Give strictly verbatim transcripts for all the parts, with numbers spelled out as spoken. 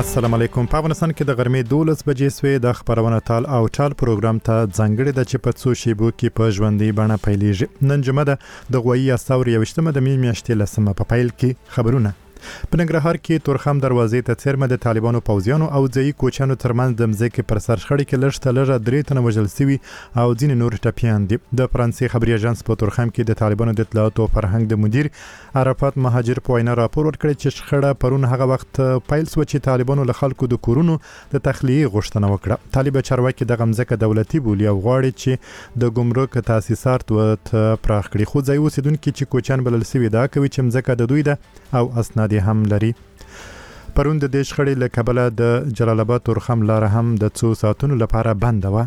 السلام علیکم. په افغانستان کې د غرمې دولس بجې سوې د خبرونه تال او چال پروګرام ته ځانګړي د چې په څو شیبو کې په ژوندۍ بڼه پیلېږي. نن جمعه ده د غوایي استور یوشتمه د می میاشتې لسمه په پیل کې خبرونه. په ننګرهار کې تورخم دروازې ته څیرمه د طالبانو پوځیانو او ځایي کوچانو ترمنځ د مځکې پر سر شخړې کې لږ ته لږه درې تنه وژل شوي او ځینې نور ټپیان دي. د فرانسې خبري اژانس په تورخم کې د طالبانو د اطلاعاتو او فرهنګ د مدیر عرفات مهاجر په وینا راپور ورکړی چې شخړه پرون هغه وخت پیل شو چې طالبانو له خلکو د کورونو د تخلیه غوښتنه وکړه. طالب چارواکي د مځکه دولتي بولي او غواړي چې د ګمرک تاسیسات ورته پراخ کړي، خو ځای اوسیدونکو چې کوچان بلل شوي دا کوي چې مځکه د دوی ده او اسناد هم لري. پرون د دې شخړې له کبله د جلال آباد تورخم لار هم د څو ساعتونو لپاره بند و.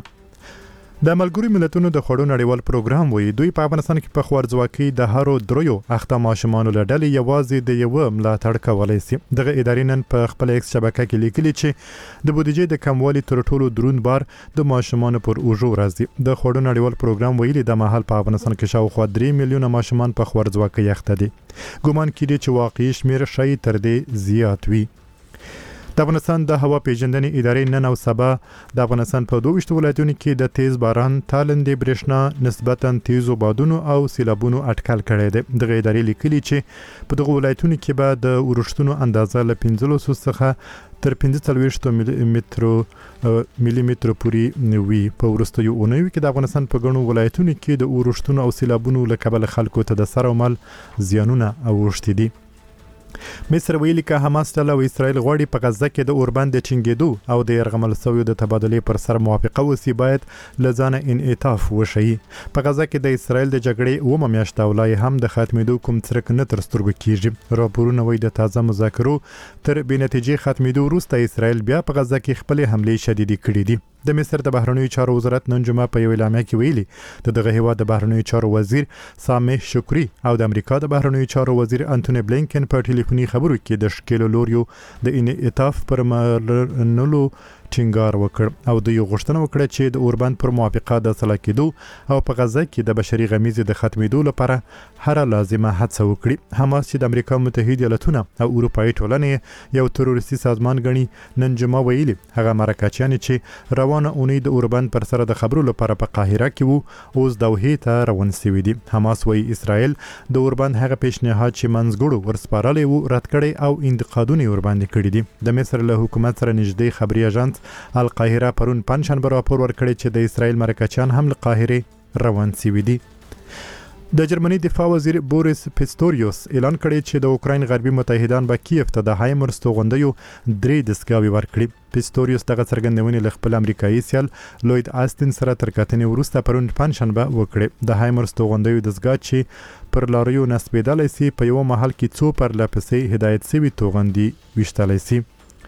د ملګرو ملتونو د خوړو نړیوال پروګرام وایي دوی په افغانستان کې په خوارځواکۍ د هرو دریو اخته ماشومانو له ډلې یوازې د یو ملاتړ کولی شي. دغه ادارې نن په خپل ایکس شبکه کې لیکلي چې د بودیجې د کموالي تر ټولو دروند بار د ماشومانو پر اوږو راځي. د خوړو نړیوال پروګرام ویلي د مهال په افغانستان کې شاوخوا درې میلیونه ماشومان په خوارځواکۍ اخته دي. ګومان کیږي چې واقعي شمیر شاید تر دې زیات وي. د افغانستان د هوا پیژندنې ادارې نن او سبا د افغانستان په دوه ویشت ولایتونو کې د تیز باران، تالندې برېښنا، نسبتاً تیزو بادونو او سیلابونو اټکل کړی دی. دغه ادارې لیکلي چې په دغه ولایتونو کې به د اورښتونو اندازه له پنځلسو څخه تر پنځه څلوېښت ملي مترو ملي مترو پورې وي. په وروستیو اونیو کې د افغانستان په ګڼو ولایتونو کې د اورښتونو او سیلابونو له کبله خلکو ته د سر او مال زیانونه اوښتي دي. مصر ویلي که حماس ډله او اسرائیل غواړي په غزه کې د اوربند د چنګېدو او د یرغمل شویو د تبادلې پر سر موافقه وسی باید له ځانه انعطاف وشي. په غزه کې د اسرائیل د جګړې اومه میاشت او لا هم د ختمېدو کوم څرک نه تر سترګو کیږي. راپورونه وایي د تازه مذاکرو تر بې نتیجې ختمېدو وروسته اسرائیل بیا په غزه کې خپلې حملې شدیدې کړې دي. د مصر د بهرنیو چارو وزارت نن جمعه په یو اعلامیه کې ویلي د دغه هیواد د بهرنیو چارو وزیر سامح شکری او د امریکا د بهرنیو چارو وزیر انټونی بلینکن په ټلیفوني خبرو کې د شکیلو لوریو د انعطاف پر منلو ټینګار وکړ او د یو غوښتنه وکړه چې د اوربند پر موافقه د اصلاح کېدو او په غزه کې د بشري غمیزې د ختمېدو لپاره هر لازمه هڅه وکړي. حماس چې د امریکا متحده ایالاتونه او اروپایي ټولنې یو تروریستي سازمان ګڼي نن جمعه ویلي هغه مرکچیان چې روانه اونۍ د اوربند پر سره د خبرو لپاره په قاهره کې وو اوس دوحې ته روان شوي دي. حماس وایي اسرائیل د اوربند هغه پیشنهاد چې منځګړو ورسپارلی وو رد کړی او انتقادونه ورباندې کړي دي. د مصر له حکومت سره نږدې خبري اژانس القاهره پرون پنځشنبه راپور ورکړی چې د اسرائیل مرکچیان هم له قاهره روان شوي دي. د جرمني دفاع وزیر بوریس پیستوریوس اعلان کړی چې د اوکراین غربي متحدان به کیف ته د هایمرس توغندیو درې دستګاوې ورکړي. پیستوریوس دغه څرګندونې له خپل امریکایي سیال لوید آستن سره تر کتنې وروسته پرون پنځشنبه وکړې. د هایمرس توغندیو دستګاه چې پر لاریو نسبېدلی سي په یو محل کې څو پرله پسې هدایت شوي توغندي ویشتلی سي.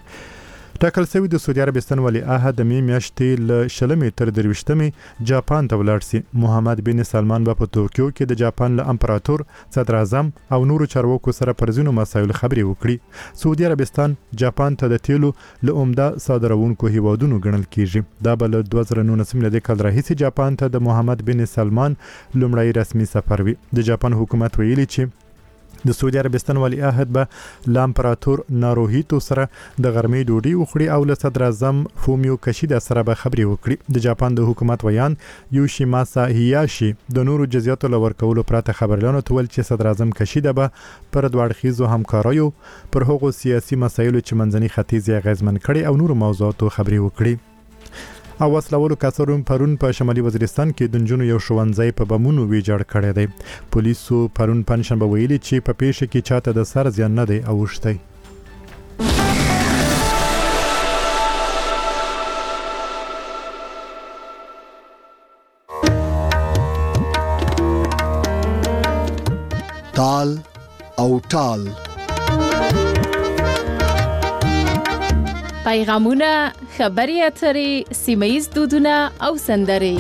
ټاکل شوی د سعودي عربستان ولیعهد د می میاشتې له شلمې تر درویشتمې جاپان ته ولاړ سي. محمد بن سلمان به په توکیو کې د جاپان له امپراتور، صدر اعظم او نورو چارواکو سره پر ځینو مسایلو خبرې وکړي. سعودي عربستان جاپان ته د تیلو له عمده صادروونکو هیوادونو ګڼل کیږي. دا به له دوه زره نولسم میلادي کال راهیسې جاپان ته د محمد بن سلمان لومړی رسمي سفر وي. د جاپان حکومت ویلي چې د سعودي عربستان ولیعهد به له امپراتور ناروهیتو سره د غرمې ډوډۍ وخوري او له صدر اعظم فومیو کشیدا سره به خبرې وکړي. د جاپان د حکومت ویان یوشیماسا هیاشي د نورو جزئیاتو له ورکولو پرته خبرلانو ته ویل چې صدر اعظم کشیدا به پر دوه اړخیزو همکاریو پر هغو سیاسي مسایلو چې منځني ختیځ یې اغیزمن کړي او نورو موضوعاتو خبرې وکړي. او وسلوالو کسرون پرون په شمالي وزیرستان کې د نجونو یو ښوونځی په بمونو ویجاړ کړی دی. پولیسو پرون پنځشنبه ویلي چې په پیښه کې چاته د سر زیان نه دی اوښتی. تال او ټال پیغامونه، خبرې اترې، سیمه ییز دودونه او سندرې.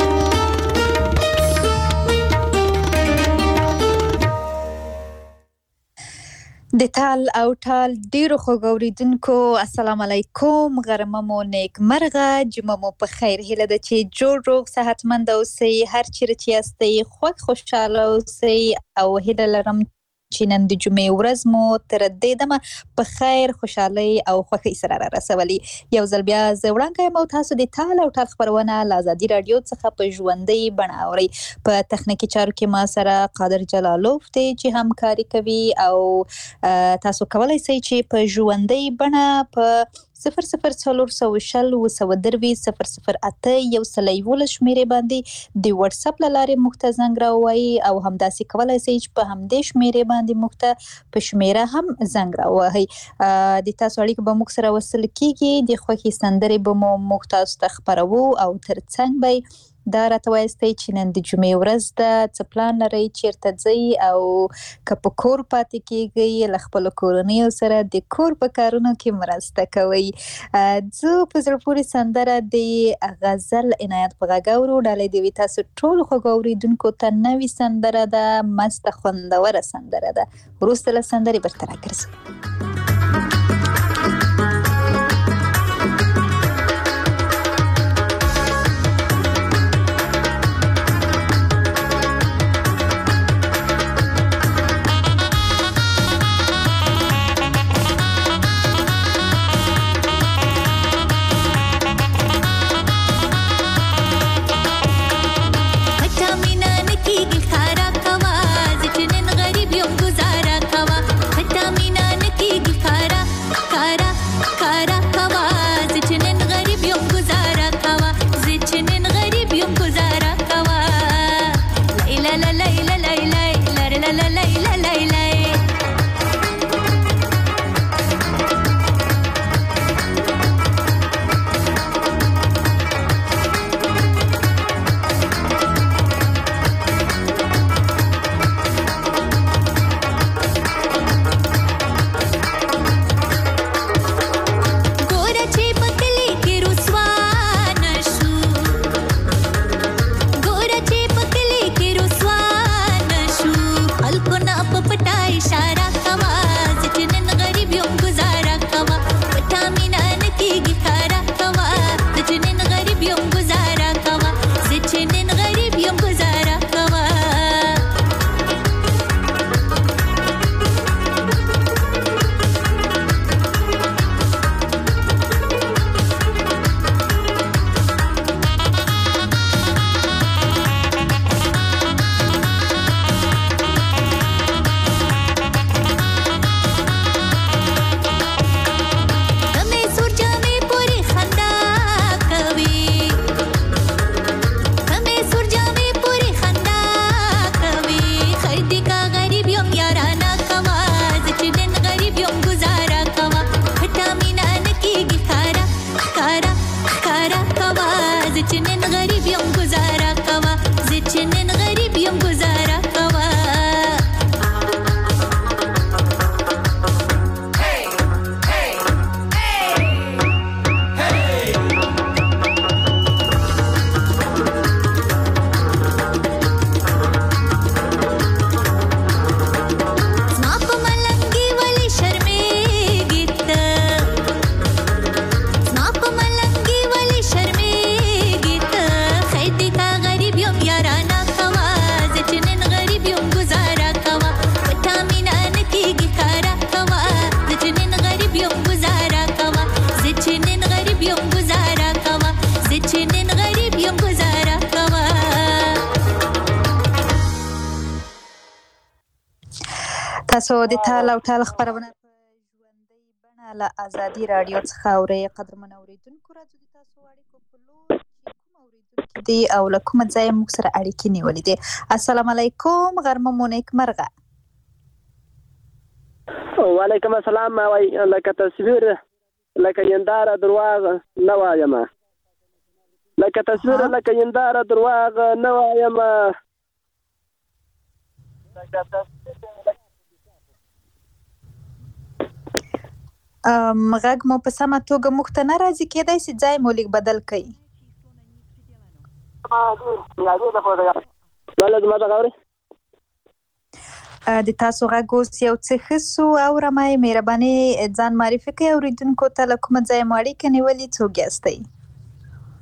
د تال او ټال ډیرو خوږو اوریدونکو السلام علیکم، غرمه مو نیک مرغه، جمعه مو په خیر. هیله ده چې جوړ روغ صحتمند اوسئ، هر چیرې چې یاستئ خوږ خوشحاله اوسئ او هیله لرم چې نن د جمعې ورځ مو تر دې دمه په خیر خوشحالي او خوښۍ سره را رسولي. یو ځل بیا زه وړاندې یم او تاسو د ټال او ټال خپرونه له ازادي راډیو څخه په ژوندۍ بڼه اورئ. په تخنیکي چارو کې ما سره قادر جلالوف دی چې همکاري کوي او تاسو کولی شئ چې په ژوندۍ بڼه په صفر صفر څلور سوه شل اوه سوه درویشت صفر صفر اته یو سل یولس شمېرې باندې د واتس اپ له لارې موږ ته زنګ راووایئ او همداسې کولی شئ چې په همدې شمېرې باندې موږ ته په شمېره هم زنګ راووهئ. د تاسو اړیکه به موږ سره وصل کېږي. د خوښې سندرې به مو موږ تاسو ته خپروو او تر څنګ به دا راته وایستئ چې نن د جمعې ورځ ده، څه پلان لرئ، چیرته ځئ او که په کور پاتې کېږئ له خپلو کورنیو سره د کور په کارونو کې مرسته کوئ. زه په زړه پورې سندره د غزل عنایت په غږ اورو. ډالۍ دې وي تاسو ټولو خوږو اورېدونکو ته. نوې سندره ده، مسته خوندوره سندره ده. وروسته له سندرې بیرته راګرځو. تاسو د ټال او ټال خپرونه په ژوندۍ بڼه له ازادي راډیو څخه اورئ. قدرمن اورېدونکو، راځو د تاسو اړیکو په لور چې کوم اورېدونکي دي او له کومه ځایه موږ سره اړیکې نیولې دي. السلام علیکم، غرمه مو نیکمرغه. وعلیکم السلام. وای لکه تصویر لکه ینداره درواغ نه وایم، لکه تصویر لکه ینداره درواغ نه وایم، لکه تصویر ام غږ مو په سمه توګه موږ ته نه راځي، کېدای شي ځای مو لیک بدل کړئ. د تاسو غږ اوس یو څه ښه سو. اورمئ، مهرباني ځان معرفي کړئ اورېدونکو ته، له کومه ځایه مو اړیکه نیولې، څوک یاستئ؟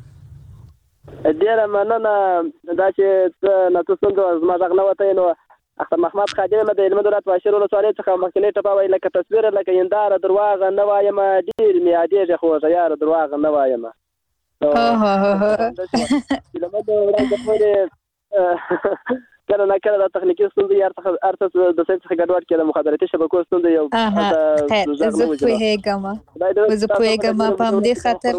ډېره مننه. دا چې ته نه ته څنګه زما دغه نه وتی نو اختر محمد خادم د علم دولت باشر ولسوالۍ څخه مخکنی ټپه وایي لکه تصویر لکه هنداره درواغ نه وایم ډېر مې یادېږي خو یار درواغ نه وایم کله نه کله د تخنیکي ستونزې یار څخه ارته د سیټ څخه ګډوډ کړه مخابراتي شبکو ستونزې یو خیر زه پوهېږم زه پوهېږم په همدې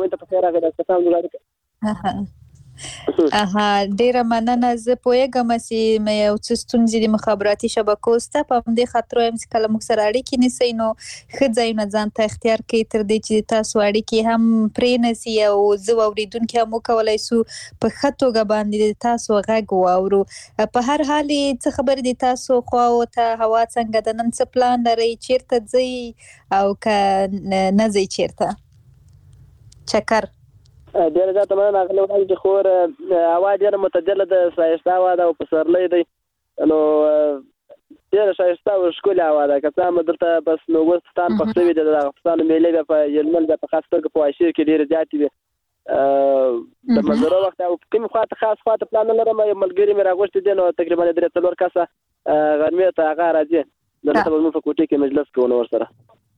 خاطر اها ډیره مننه زه پوهېږم چې یو څه ستونزې د مخابراتي شبکو سته په همدې خاطر وایم چې کله موږ سره اړیکې نیسئ نو ښه ځایونه ځان ته اختیار کړئ تر دې چې تاسو اړیکې هم پرېنسي او زه اورېدونکي هم وکولی سو په ښه توګه باندې تاسو غږ واورو. په هر حال څه خبرې دي تاسو خواو ته هوا څنګه ده نن څه پلان لرئ چیرته ځئ او که نه ځئ چیرته چکر ډېره زیاته مننه هغه وړاندې چې خور هوا ډېره معتدله ده ښایسته هوا ده او پسرلی دی نو ډېره ښایسته او ښکلې هوا ده که څه هم دلته بس نو اوس پښتان پخ شوي دي د هغه پښتانو میلې بیا په هلمند بیا په خاص توګه په واشیر کې ډېرې زیاتې وي د منظرو وخت او کومې خوا ته خاص خوا ته پلان نه لرم یو ملګري مې راغوښتي دي نو تقریبا درې څلور کسه غرمې ته هغه راځي دلته به زموږ په کوټې کې مجلس کوو نو ورسره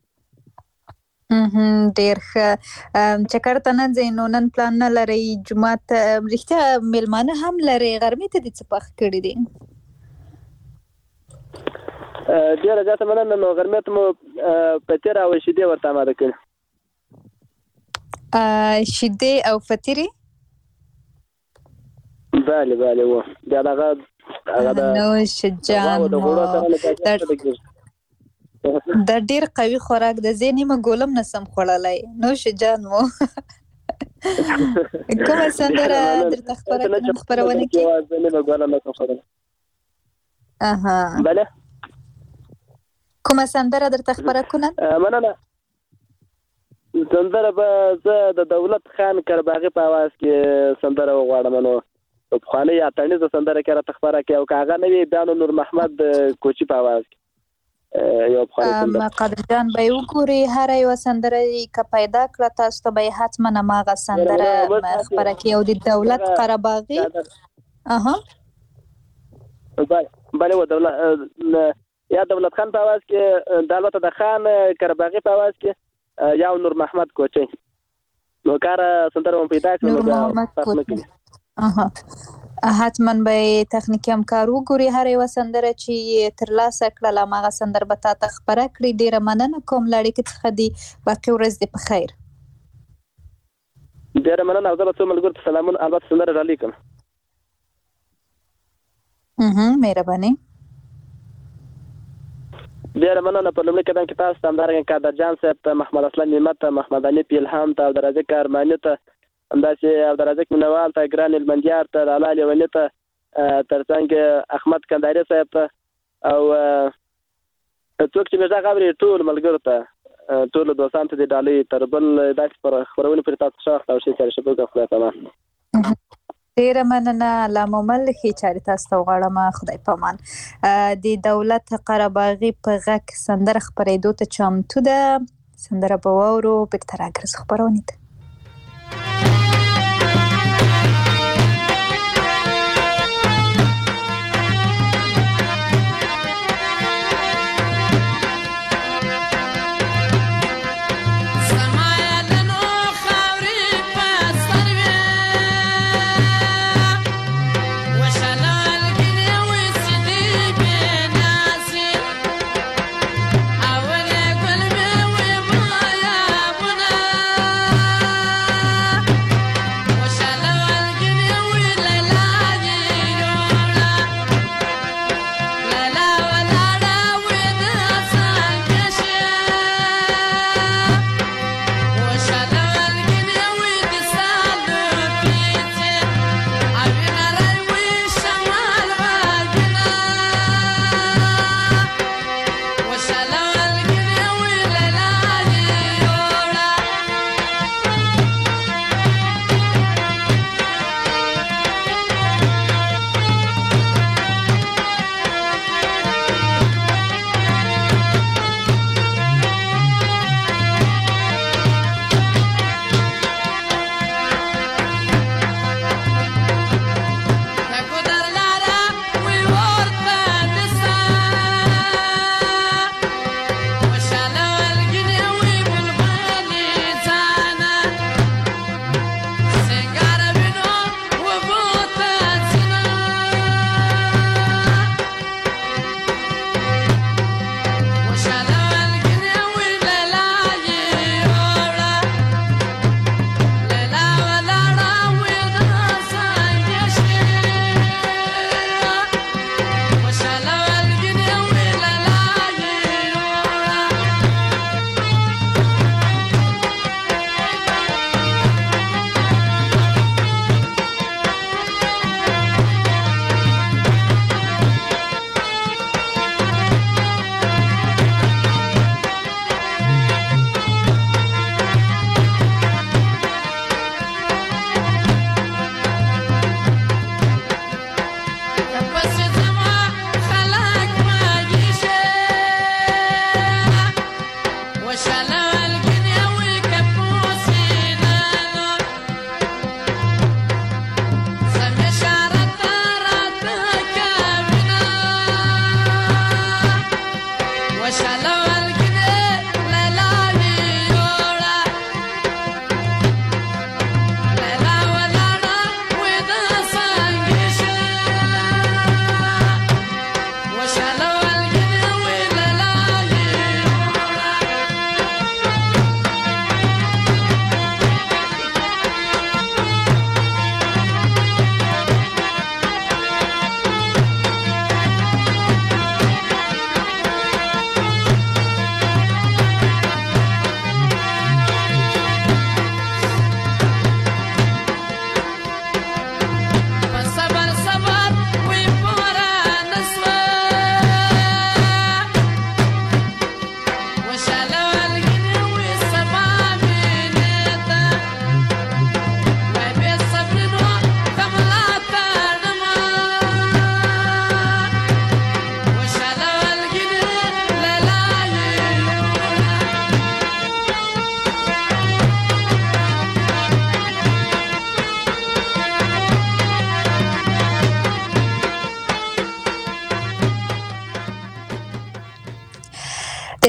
ډیر ښه چکر ته نه ځئ نو نن پلان نه لرئ جومات رښتیا میلمانه هم لرئ غرمې ته دې څه پخ کړي دي ډېره زیاته مننه نو غرمې ته مو فطیر او شیدې ورته اماده کړي شیدې او فطیرې بله بله و بیا دغه نوش جان دا ډیر قوي خوراک د زه نیمه ګولم نسم خوړلای نوش جان مو کومه سندره درته خبرونه کې زه نیمه ګولم نسم خوړلای اها بله کومه سندره درته خبره کنه مننه سندره به زه د دولت خان کرباغي په आवाज کې سندره وغواړم نو په خانه یا تنیزه سندره کې را تخبره کې او کاغه نوی بیان نور محمد کوچی په आवाज کې یو ام قادر جان به وګوري هر یو سندره ک پیدا کړه تاسو ته به حتما ماغه سندره خبره کې او د دولت قرباغي اها بله و دولت یا دولت خان په आवाज کې دولت د خان قرباغي په आवाज کې یا نور محمد کوچی نو کار سندره پیدا کړه نور محمد کوچی اها حتما به تخنیکی همکار وګوري هر یو سندره چې ترلاسه کړله هماغه سندره به تا ته خپره کړي ډېره مننه کوم له اړیکې څخه دي باقي ورځ دې په خیر ډېره مننه او زه به څو ملګرو ته سلامونه البته سندره رالیکم مهرباني ډېره مننه په لومړي قدم کې تاسو ته همدارنګه قادر جان صاحب ته محمد اسلام نعمت ته محمد حنیف الهام ته عبدالرزاق ارماني ته همداسې عبدالرزاق منوال ته ګران المندیار ته لالا لیوني ته ترڅنګ احمد کنداري صاحب ته او څوک چې مې غږ اوري ټول ملګرو ته ټول دوستانو ته د ډالۍ تر بل داسې پر خبرونه پرې تاسو ښه او شي سره شبکه خدای پامان ډیره مننه علامه ملخي چاري تاسو ته وغواړم خدای پامان د دولت قرباغي په غږ سندره خپرېدو ته چمتو ده سندره به واورو بیرته راګرځو خپرونې ته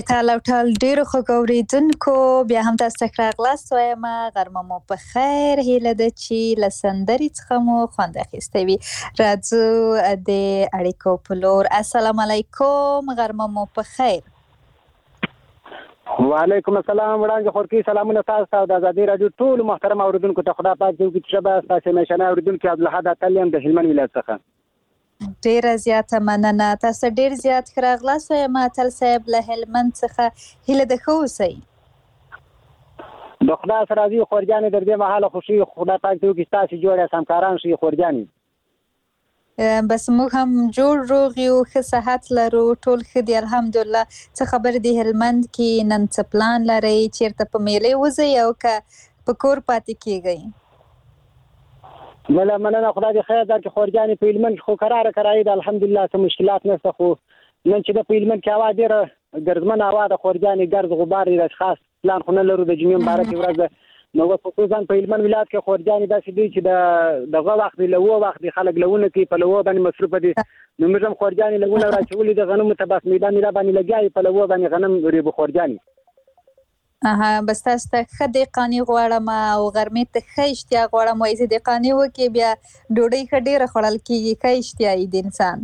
تال او ټال ډیرو خوږ اوریدونکو بیا هم تاسو ته راغلاست وایم غرمه مو په خیر هیله ده چې له سندرې څخه مو خوند اخیستی وي. راځو د اړیکو په لور. السلام علیکم، غرمه مو په خیر. وعلیکم السلام. وړاندې خورکی سلامونه تاسو ته د ازادي رادیو ټول محترم اوریدونکو ته. خدا پاک دې وکړي چې شبه تاسو مشانه اوریدونکو عبدالحد اتلیم د هلمند ولایت څخه ډیره زیاته مننه. تاسو ډیر زیات راغلاست وایم اتل صاحب له هلمند څخه هیله ده ښه اوسئ. د خدا سره راځي خورجانې در دې مهاله خوشي خدا پاک دې وکړي تاسو جوړه همکاران شي خورجانې. بس موږ هم جوړ روغ یو، ښه صحت لرو، ټول ښه دي الحمدلله. څه خبر دی هلمند کې نن څه پلان لرئ؟ چیرته په میلې وځئ او که په کور پاتې کیږئ؟ بله مننه، خدای دې خیر درکړي خورجانې. په هلمند کې خو کراره کرایي ده الحمدلله، څه مشکلات نشته. خو نن چې د په هلمند کې هوا ډېره ګرځمنه هوا ده خورجانې، ګرد غبار دی، خاص پلان خو نه لرو. د جمعې مبارکې ورځ ده نو خصوصا په هلمند ولایت کې خورجانې داسې دی چې د دغه وخت دی له اوه وخت دی خلک لونه کوي، په لوه باندې مصروفه دي. نو موږ هم خورجانې لونه راچولي د غنمو ته بس میله میله باندې لګیا یو، په لوه باندې غنم ریبو خورجانې. اها بس تاسو ته ښه دهقاني غواړم او غرمې ته ښه اشتیا غواړم. وایي چې دهقاني وکړي بیا ډوډۍ ښه ډېره خوړل کېږي، ښه اشتیا یي د انسان.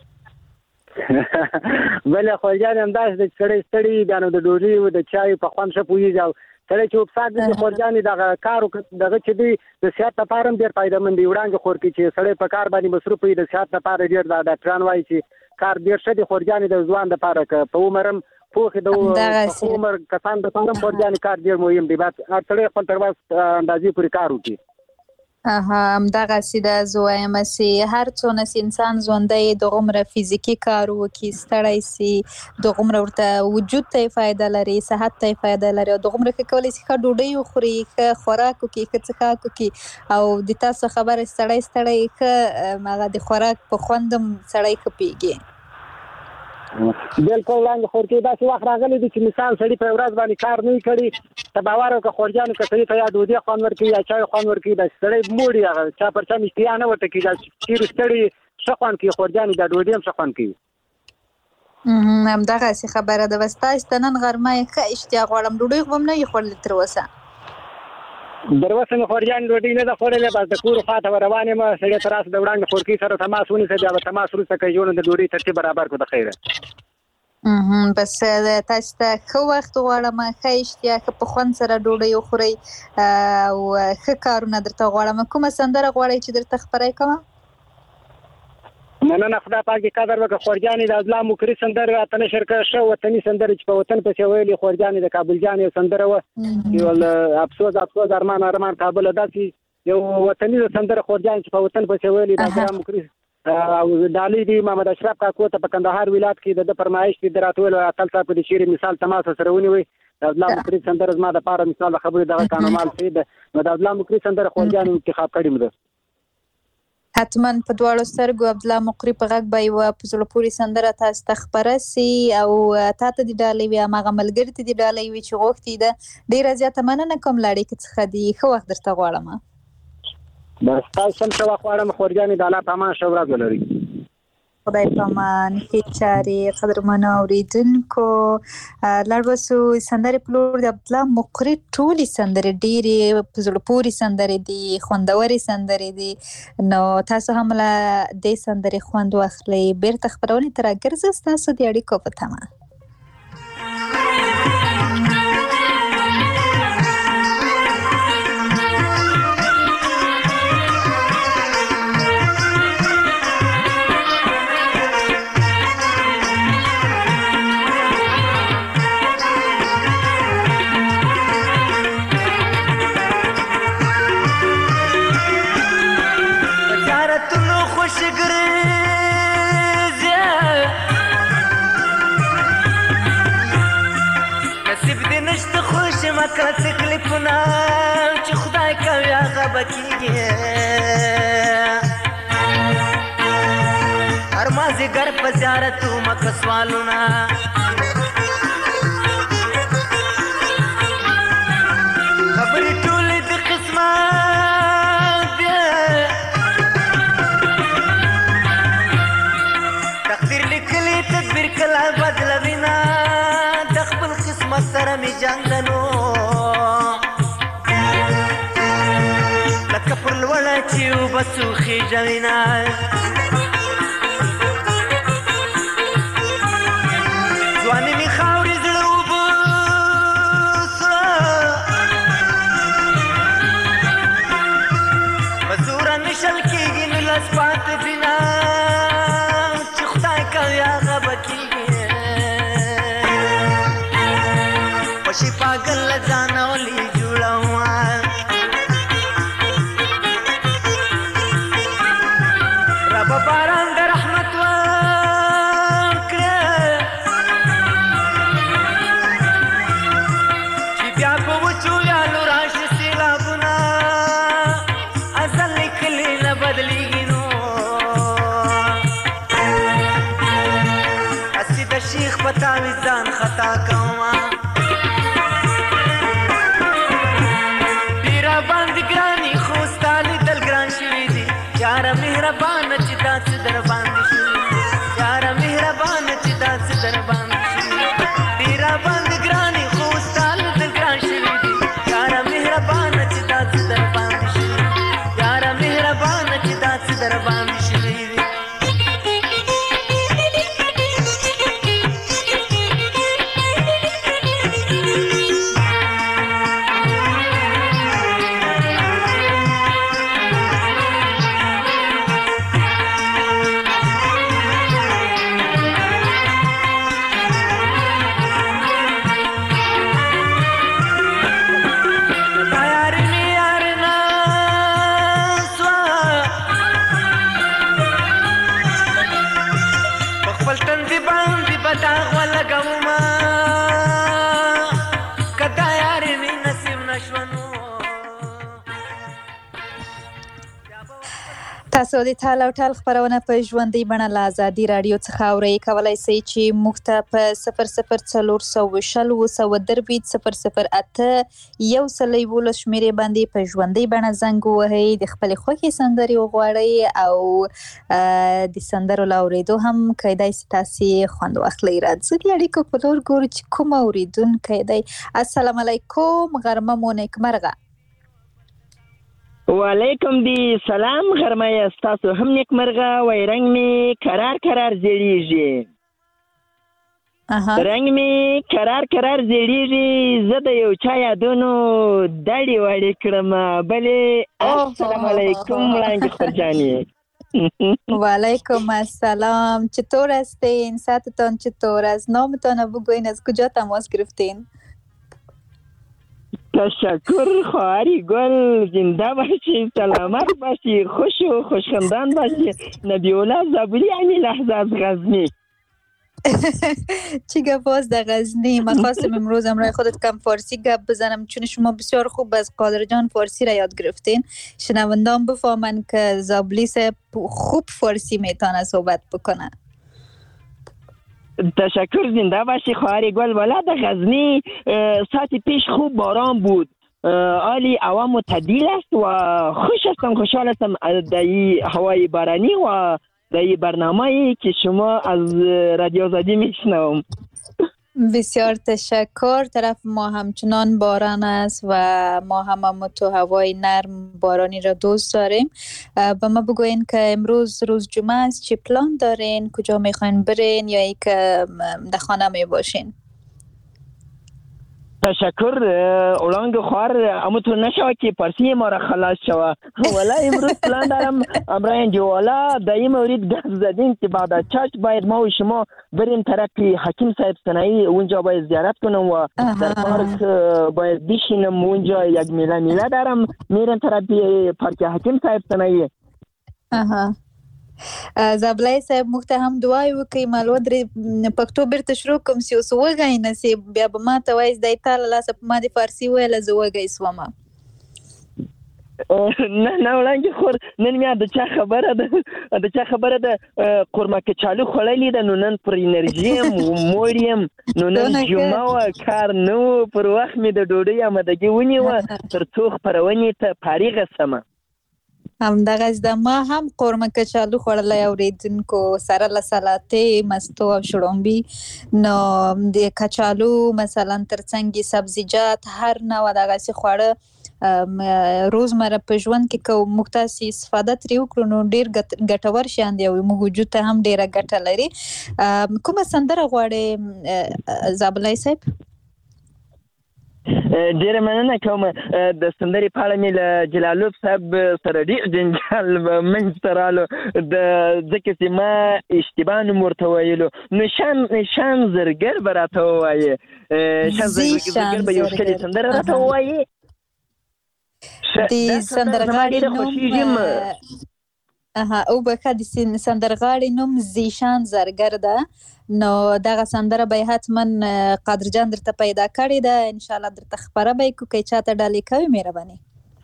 بله خورجانې همداسې ده چې سړی ستړي بیا نو د ډوډۍ د چایو په خوند ښه پوهېږي او سړی چې وبسات دي خورجانې دغه کار دغه چې دی د صحت لپاره هم ډېر فایدهمند دی. وړاندې خور کې چې سړی په کار باندې مصروف وي د صحت لپاره ډېر د ډاکټران وایي چې کار ډېر ښه دی خورجانې د ځوان لپاره که په عمر هم پوخ د عمر کسان لپاره هم خورجانې کار ډېر مهم دی. بس هر سړی خپل تر وس اندازې پورې کار وکړي. اها همدغسې ده. زه وایم چې هر څونه چې انسان ژوندی دغومره فزیکي کار وکړي ستړی سي دغومره ورته وجود ته یې فایده لري، صحت ته یې فایده لري او دغومره ښه کولی شي ښه ډوډۍ وخوري، ښه خوراک وکړي، ښه څښاک وکړي او د تاسو خبره سړی ستړی ښه هغه د خوراک په خوند هم سړی ښه پوهېږي. بلکل وړاندې خورکې داسې وخت راغلی دی چې مثال سړي په ورځ باندې کار نه وي کړي، ته باور وکړه خورجانو که سړي ته یا ډوډۍ خوند ورکوي یا چای خوند ورکوي داسې سړی موړي هغه چا پر چا اشتها نه ورته کېږي. ډېرې ستړي ښه خوند کوي خورجانې، دا ډوډۍ هم ښه خوند کوي. همدغسې خبره ده. بس تاسو ته نن غرمه یې ښه اشتیا غواړم. ډوډۍ خو به هم نه وي خوړلې تر اوسه؟ در اوسه مې خورجانې ډوډۍ نه ده خوړلې، بس د کور خوا ته روان یم. سړی ته راسه د وړاندې خورکۍ سره تماس ونیسه، بیا به تماس وروسته کوي جوړ د ډوډۍ ترتیب برابر کړو د خیره. بس تاسو ته ښه وخت غواړم، ښه اشتیا، ښه په خوند سره ډوډۍ وخورئ او ښه کارونه درته غواړم. کومه سندره غواړئ چې درته خپره کړم؟ مننه، خدا پاک دې قدر وکړه خورجانې. د عبدالله مقري سندرې راته نشر کړه، ښه وطني سندرې چې په وطن پسې ویلې خورجانې. د کابل جان یو سندره وه چې افسوس افسوس ارمان ارمان کابله، داسې یو وطني سندره خورجانې چې په وطن پسې ویلې د عبدالله مقري او ډالۍ دی محمد اشرف کاکو ته په کندهار ولایت کې د ده فرمایش دی. د راته ویل اتل صاحب په دې شعر مثال تماس سره ونیوئ. د عبدالله مقري سندره زما دپاره مثال د خبرې دغه کانومال سید ده. نو د عبدالله مقري سندره خورجانې انتخاب کړې مو ده. حتما په دواړو سترګو عبدالله مقري په غږ به یوه په زړه پورې سندره تاسو ته خپره سي او تا ته دې ډالۍ وي، هماغه ملګري ته دې ډالۍ وي چې غوښتي ده. ډېره زیاته مننه کوم له اړیکې څخه دي. ښه وخت درته غواړم. بس تاسو هم ښه وخت غواړم خورجانې. د الله په امان ښه ورځ ولرئ. خدای په امان. ښې چارې قدرمنو اورېدونکو. لاړ به سو سندرې په لور. د عبدالله مقري ټولې سندرې ډېرې په زړه پورې سندرې دي، خوندورې سندرې دي. نو تاسو هم له دې سندرې خوند واخلئ. بېرته خپرونې ته راګرځه ستاسو د اړیکو په تمه. کله تکلیفونه چې خدای کوي هغه به کېږي. هر مازدیګر په زیارت ومکه سوالونه خبرې ټولې د قسمت دي. تقدیر لیکلي تدبیر کله بدلوي نه. د سره می جنگنو لکه پر لوړه چې اوبه څوخي جوینه ځواني مې خاورې زړه اوبه سوه په زوره نشل کېږي نولس پاتې بنا چې خدای کوي هغه به کېږي پشي پاگل له ځانه ولې جوړوه ربه باران د رحمت ورکړه چې بیا په وچو ویالو راشي سیلابونه ازل لیکلي نه بدلېږي نو هسې د شیخ په تعویض ځان خطا کومه پیره باندې ګراني خو ستا لیدل ګران شوي دي یاره مهربانه چې داسې در باندې شوي یاره مهربانه چې داسې در باندې شوي پیره باندې ګراني خو ستا لیدل ګران شوي دي یاره مهربانه چې داسې در باندې شوي یاره مهربانه چې داسې در باندې شوي دي تاسو د ټال او ټال خبرونه په ژوندۍ بڼه له ازادي راډیو څخه اورئ کولی شئ چې موږ ته په صفر صفر څلور سوه شل اووه سوه درویشت صفر صفر اته یو سل یولس شمېرې باندې په ژوندۍ بڼه زنګ ووهئ د خپلې خوښې سندرې وغواړئ او د سندرو له اورېدو هم کیدای شي تاسې خوند واخلئ. راځئ د اړیکو په لور ګورو چې کوم اورېدونکی دی. السلام علیکم، غرمه مو نیکمرغه. وعلیکم دی سلام، غرمه ستاسو هم نیکمرغه. وای رنگ می قرار قرار زیړیږي رنگ می قرار قرار زیړیږي زه د یو چا یادونو دړې وړې کړم بلې. السلام علیکم ملنگ خورجانی. وعلیکم السلام، چطور هستین؟ ساعتتان چطور است؟ نامتان رو بگوین، از کجا تماس گرفتین؟ تشکر خواهری گل، زنده باشی، سلامت باشی، خوش و خوشخندان باشی. نبیولا زبوری همین لحظه از غزنی. چی گپ باز در غزنی؟ من خواستم امروز امرای خودت کم فارسی گپ بزنم چون شما بسیار خوب از قادر جان فارسی را یاد گرفتین. شنوندان بفهمن که زابلی صاحب خوب فارسی میتونه صحبت بکنه. تشکر، زنده باشی خواهری گل. والا در غزنی ساعت پیش خوب باران بود، حالی هوا معتدل است و خوش هستم، خوشحال هستم در این هوای بارانی و در این برنامه‌ای که شما از رادیو آزادی میشنوم. بسیار تشکر. طرف ما همچنان باران است و ما هم, هم تو هوای نرم بارانی را دوست داریم. با ما بگوین که امروز روز جمعه است، چه پلان دارین؟ کجا میخواین برین یا ای که در خانه می باشین؟ تشکر اولانگ خوار امتو نشوه که پرسی ما را خلاص شوه. والا امروز پلان دارم امرای جوالا در این مورد گفت زدین که بعد از چشت باید ما و شما بریم طرف حکیم صاحب سنایی، اونجا باید زیارت کنم و در پارک باید بشینم. اونجا یک میله میله دارم، میرم طرف پارک حکیم صاحب سنایی. آها زابلای صاحب موږ ته هم دعای وکړئ. مالو درې پښتو بیرته شروع کوم چې اوس وږی نسې بیا به ما ته وایي دی تا له لاسه په ما د فارسي ویله زه وږی سومه. نه نه وړانګې خور نن میا د چا خبره ده د چا خبره ده قورمه کچالو خوړلې ده، نو نن پر انرژي یم موړ یم، نو نن جمعه وه کار نه و، پر وخت مې د ډوډۍ آمادګي ونیوه تر څو خپرونې ته فارغه سمه. همدغه د ما هم قورمه کچالو خوړلی اوریدونکو سره له سلاتې مستو او شړومبي نو د کچالو مثلا ترڅنګ سبزیجات هر نوع دغسې خواړه روزمره په ژوند کې که موږ تاسې استفاده ترې وکړو نو ډېر ګټور شیان دی او موږ وجود ته هم ډېره ګټه لري. کومه سندره غواړې زابلای صاحب؟ ډیره مننه کوم. د سندرې په اړه مې له جلالوف صاحب سره ډېر جنجال منځته رالو د ځکه چې ما اشتباه نوم ورته ویلو نو شان شان زرګر به راته ووایې شان زرګر به یو ښکلې سندره راته ووایې. د سندرغاړي نوم او بخه د سندرغاړي نوم زیشان زرګر ده نو دغه سندره به حتما قادر جان درته پیدا کړې ده ان شاء الله درته خبره به کو کې چاته ډالې کوي مهرباني.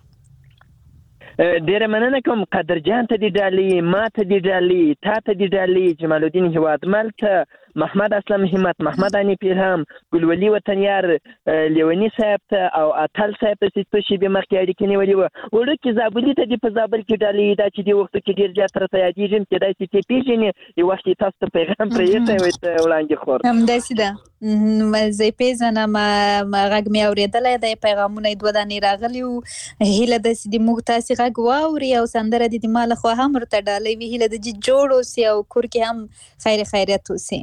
ډیره مننه کوم قادر جان ته دی ډالې ما ته دی ډالې تا ته دی ډالې جمال الدین هوادمل ته محمد اسلم همت محمد انی پیرهم ګلولي وطنیار لیونی صاحب ته او اتل صاحب ته څه شی به مخکې اړیکې نیولې و وړوکې زابلي ته دی په زابل کې ډالې دا چې دی وخت کې ډیر زیات راته یادېږم چې دا چې پیژنې یو وخت تاسو ته پیغام پرې وي ته وړاندې خور همداسې ده زه پیژنم غږ مې اورېدلی دی پیغامونه یې دوه دانې راغلي وو هیله ده چې د موږ تاسې غږ واوري او سندره دې د ما لخوا هم ورته ډالۍ وي هیله ده چې جوړ اوسي او کور کې هم خیر خیریت اوسي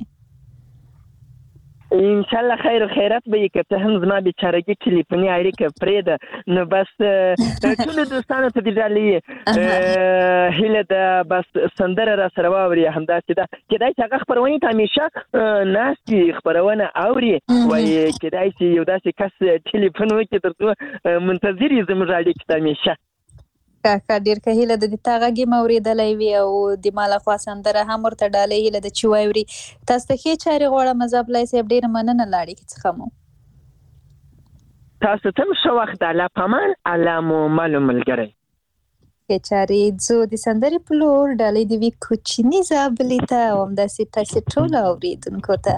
ان شاء الله خیر خیرات به که ته هم زما بیچارهګي ټلیفوني اړیکه پرېږده نو بس ټولو دوستانو ته دې ډالۍ هیله ده بس سندره را سره واوري همداسې ده کېدای چې هغه خپرونې ته همیشه ناستې خپرونه اوري وایي کېدای چې یو داسې کس ټلیفون وکړي تر څو منتظر یې زموږ اړیکې ته همیشه که ډېر که هیله ده د تا غږ یې م اورېدلی وي او د ما لخوا سندره هم ورته ډالۍ هیله ده چې واوري. تاسو ته ښې چارې غواړم زابلای صاحب ډېره مننه له اړیکې څخه مو. تاسو ته هم ښه وخت الله پامان الله مو مل ملګری. ښې چارې ځو د سندرې په لور ډالۍ دې وي کوچني زابلي ته او همداسې تاسې ټولو اورېدونکو ته.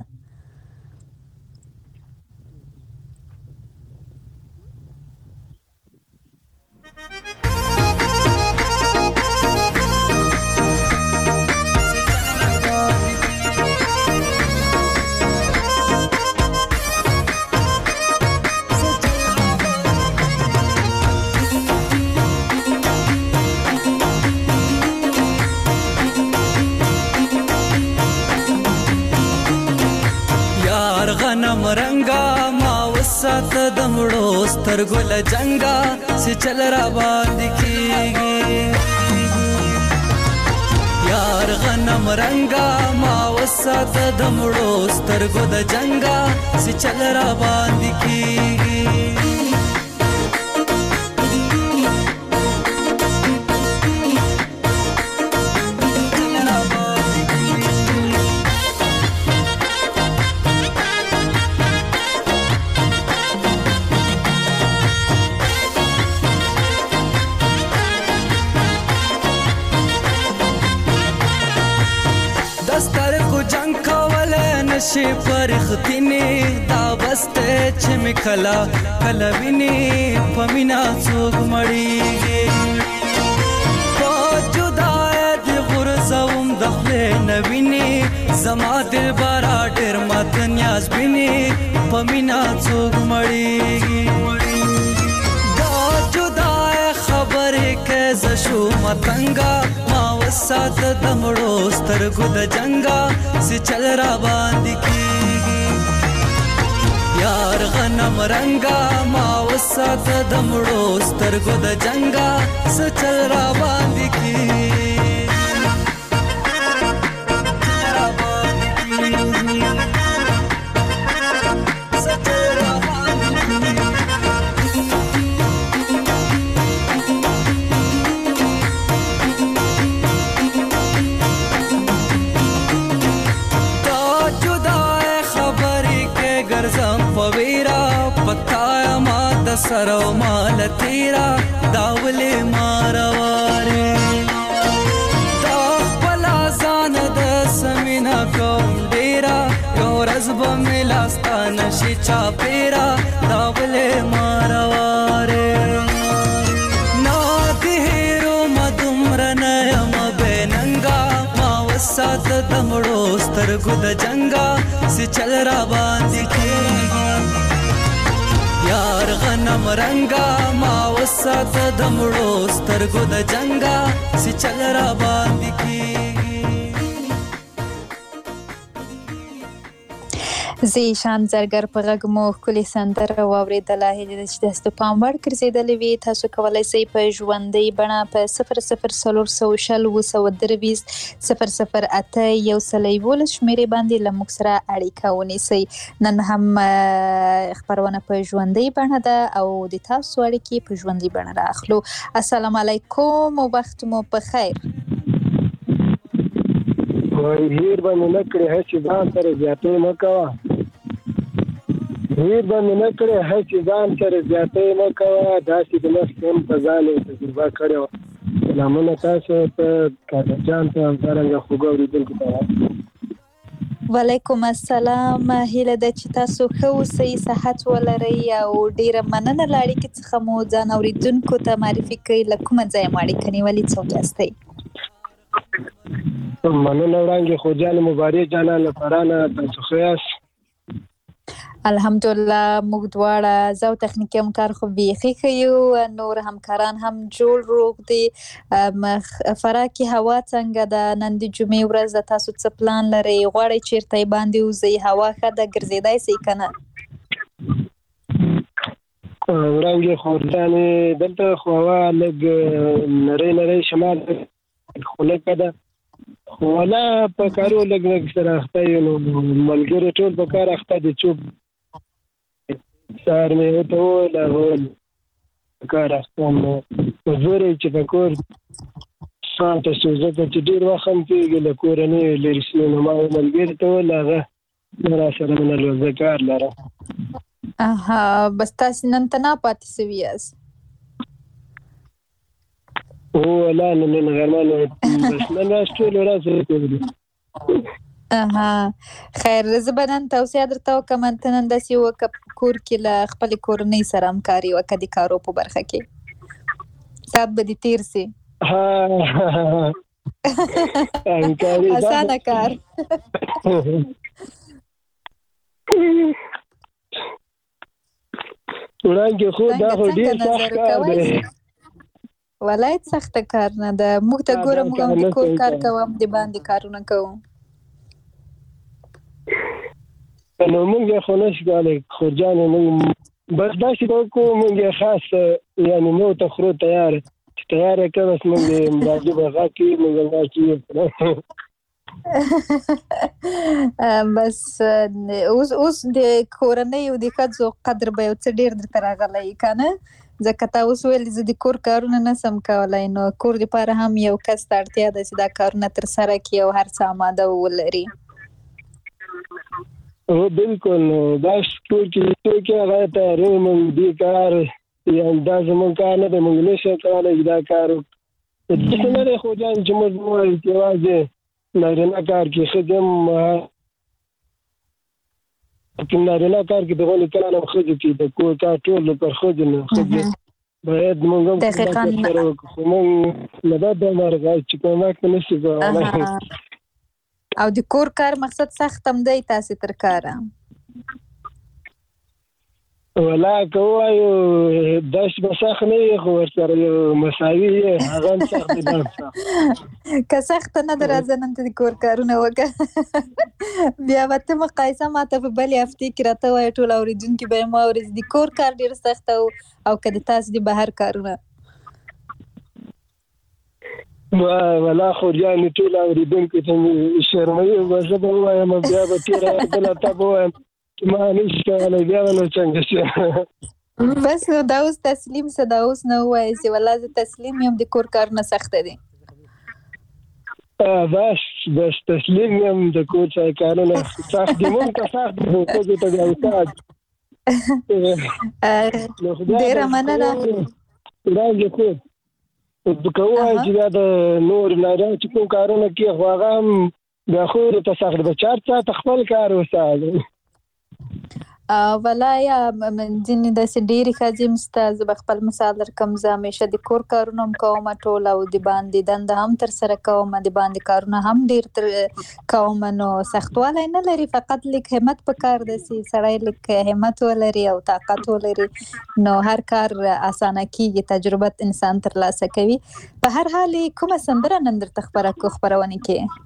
مرنګا ما وسات د مړو سترګو له جنګا چې چل را باندې کېږي یار غنم رنګا ما وسات د مړو سترګو د جنګا چې چل را باندې کېږي شي پرختینه دا بسته چې مکلا کلا ویني پمینا څوک مړیږي په جدای د غرزوم دخله نویني زما دل بارا ډېر مات نیاز ویني پمینا څوک مړیږي دا جدای خبره کې زشو متنګا ما وسات د مړو سترګو د جنګا سي چل را باندې کېږي یار غنم رنګا ما وسات د مړو سترګو د جنګا سي چل را باندې کېږي سرو مال تیرا داوله مارواره دا خپلا ځان د سمینا کوم ډیرا یو ورځ به مې لاستا نشي چا پیرا داوله مارواره نا د هیرو مدوم وسات دمړو سترګو د جنگا سي چل را باندې کیږي یار غنم رنگا ما وسات دمړو سترګو د جنگا سي چل را باندې کیږي زی شان زرګر په غږ مو ښکلې سندره واورېدله. هیله ده چې تاسو پام وړ ګرځېدلې وي. تاسو کولی شئ په ژوندۍ بڼه په صفر صفر څلور سوه شل اووه سوه درویشت صفر صفر اته یو سل یولس شمېرې باندې له موږ سره اړیکه ونیسئ. نن هم خپرونه په ژوندۍ بڼه ده او د تاسو اړیکې په ژوندۍ بڼه راخلو. السلام علیکم او وخت مو په خیر. هیر باندې نه کړې هڅې ځان سره زیاتې مه کوه هیر باندې نه کړې هڅې ځان سره زیاتې مه کوه داسې د نفس هم په ځان یې تجربه کړې وه. سلامونه تاسو ته کاکا جان ته همدارنګه خوږو اورېدونکو ته. وعلیکم السلام. هیله ده چې تاسو ښه اوسئ، صحت ولرئ او ډیره مننه له اړیکې څخه مو ځان اورېدونکو ته معرفي کړئ. له کومه ځایه مو اړیکه نیولې، څوک یاستئ؟ مننه وړاندې خوجان مبارک جانا له فرانه تاسو ښه یاست؟ الحمدلله موږ دواړه زه او تخنیکي همکار خو بیخي ښه یو، نور همکاران هم جوړ روغ دي. فراه کې هوا څنګه ده؟ نن د جمعې ورځ ده، تاسو څه پلان لرئ؟ غواړئ چیرته باندې وځئ؟ هوا ښه ده، ګرځېدای شئ که نه؟ وړاندې خوجانې دلته خو هوا لږ نری نری شمال خو لږه ده، خو ولا په کارو لږ لږ سره اخته یو. نو ملګري ټول په کار اخته دي. چوپ سهار مې ورته وویل هغه په کار اخته یم، نو زور یې چې په کور ځان ته شو، ځکه چې ډېر وخت هم کېږي له کورنۍ لرې شوي. نو ما ملګري ته وویل هغه راسره منل زه کار لرم. اها، بس تاسې نن تنها پاتې شوي یاست؟ هو لا نن غرمه بس نن راز ټول ورځ کوي. اها، خیر. زه به نن توصیه درته وکړم ته نن داسې وکړه په کور کې له خپلې کورنۍ سره همکاري وکړه د کارو په برخه کې، ساعت به دې تېر سي. اسانه کار. وړاندې خو دا خو ډېر سخت کار دی. ولایت سخته کار نه ده. موږ ته ګوره، موږ هم د کور کار کوو، هم د باندې کارونه کوو. نو موږ یې خو نشو کولی خورجانې، موږ بس داسې به وکړو، موږ یې خاص یعنې مو ته خرو تیار چې تیار یې کړه، بس موږ یې امدادي به غږ کړي، موږ غږ کړي. بس اوس د کورنۍ او د ښځو قدر به یو څه ډېر درته راغلی که نه؟ ځکه تا اوس ویل زه د کور کارونه نسم کولی، نو کور دپاره هم یو کس ته اړتیا ده چې دا کارونه ترسره کړي او هر څه اماده ولري. هو بلکل. نو دا کور کې څوک یې هغه تیاری موږ دې کار یعنې دا زموږ کار نه دی، موږ نشو کولی چې دا کار وکړو. داسې نه دی خوجان چې موږ ووایو چې یوازې نارینه کار کې ښځې هم نارینه کار کې د غونې کار هم ښځو کې د کور کار ټول پر ښځو نه ښځې باید موږ هم سره وکړو. خو موږ له دا ډول چې کوم وخت نشو کولی. او د کور کار مقصد سخت هم دی تاسې تر کاره؟ ولا که ووایو داسې به سخت نه وي، خو ورسره یو مساوي یې هغه هم سخت دی. که سخته نه ده راځه نن ته د کور کارونه وکړه. بیا به ته مقایسه ماته په بلې هفتې کې راته وایه، ټول اورېدونکي به یې واوري چې د کور کار ډېر سخت او که د تاسې د بهر کارونه. ولا خورجانې ټول اورېدونکو ته مې شرموي، به زه به ووایم بیا به تېره بله ته به ووایم چې ما نشي کولی، بیا به نو څنګه شي. بس نو دا اوس تسلیم شه، دا اوس نه ووایې چې والله زه تسلیم یم د کور کارونه سخته دي. بس بس تسلیم یم د کور کارونه سخت دي. مونږ ته سخت دي، خو ښځو ته بیا استاد. ډېره مننه. وړاندې خو که ووایو چې دا د نور نارینه چې کوم کارونه کوي، خو هغه هم بیا خو ورته سخت به چار ساعته خپل کار وساته. ولای من ځینې داسې ډېرې ښځې مسته زه به خپل مثال درکړم زه همیشه د کور کارونه هم کوم ټول او د باندې دنده هم ترسره کوم د باندې کارونه هم ډېر تر کوم نو سختوالی نه لري فقط لیک همت پکار دی چې سړی لیک همت ولري او طاقت ولري نو هر کار اسانه کیږي تجربه انسان ترلاسه کوي په هر حال کومه سندره نن درته خبره کو خبرونه کې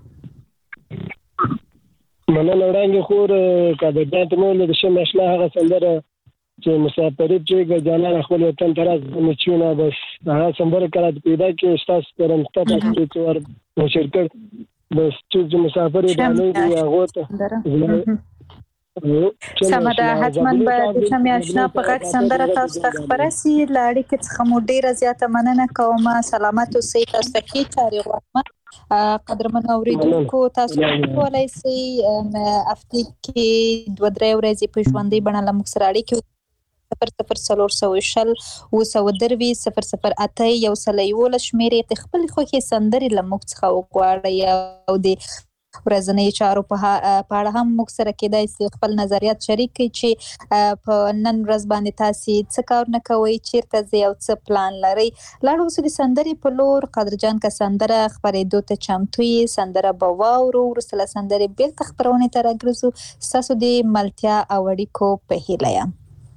مننه وړاندې خور کده جات مول د شم اشنا هغه سندره چې مسافرت چې ګجانان خپل وطن ته راځي مچونه بس هغه سندره کړه پیدا کې استاد پرم ستاسو چې ور شرکت بس چې مسافر باندې دی هغه ته سمدا حتمن به د شم اشنا په غږ سندره تاسو ته خبره سي لاړې کې څخه مو ډیره زیاته مننه کوم سلامت اوسئ تاسو ته کی چاري غواړم قدرمن اوریدونکو تاسو کولای شئ هفته کې دوه درې ورځې په ژوندۍ بڼه له موږ سره اړیکه صفر صفر څلور سوه شل اوه سوه درویشت صفر صفر اته یو سل یولس شمېرې د خپلې خوښې سندرې له موږ څخه وغواړئ او د ورځنۍ چارو په اړه هم موږ سره کېدای شي خپل نظریات شریک کړئ چې په نن ورځ باندې تاسو څه کار نه کوئ چیرته ځئ او څه پلان لرئ لاړو اوس د سندرې په لور قدرجان که سندره خپرېدو ته چمتو یې سندره به واورو وروسته له سندرې بېرته خپرونې ته راګرځو ستاسو د ملتیا او اړیکو په هیله یم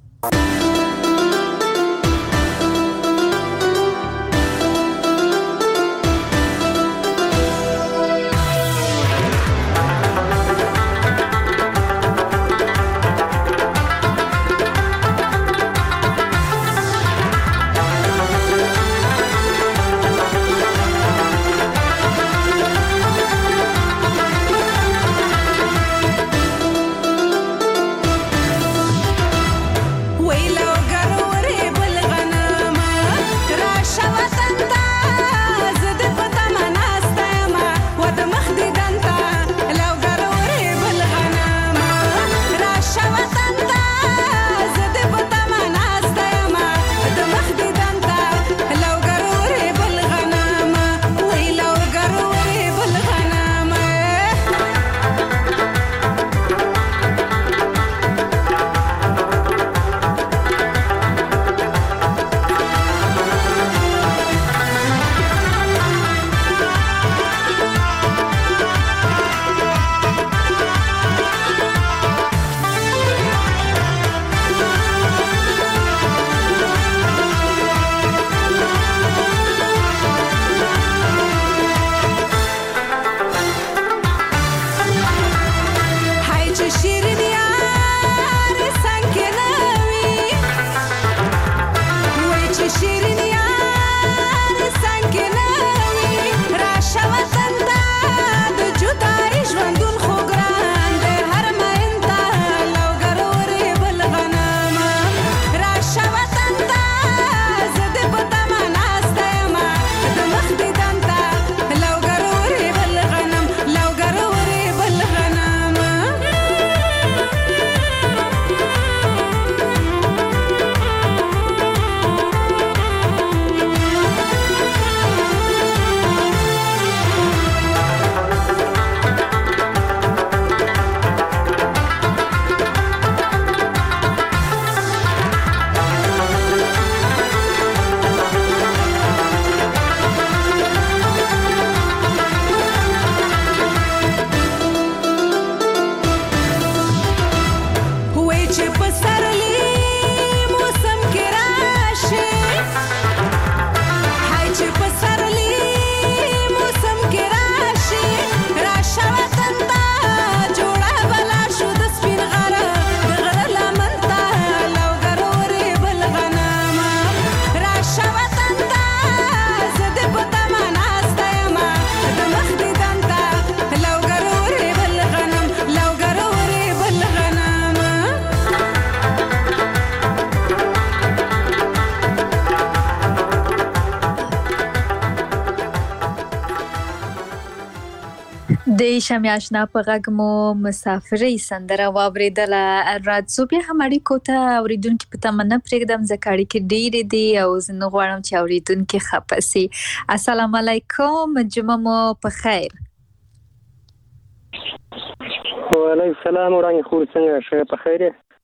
د شمع آشنا په غږ مو مسافرۍ سندره واوریدله راځو بیا هم اړیکو ته اوریدونکي په تمه نه پرېږدم ځکه اړیکې ډېرې دي او زه نه غواړم چې اوریدونکي خفه سي. السلام علیکم جمعه مو په خیر. وعلیکم السلام ورحمة الله څنګه ښه په خیر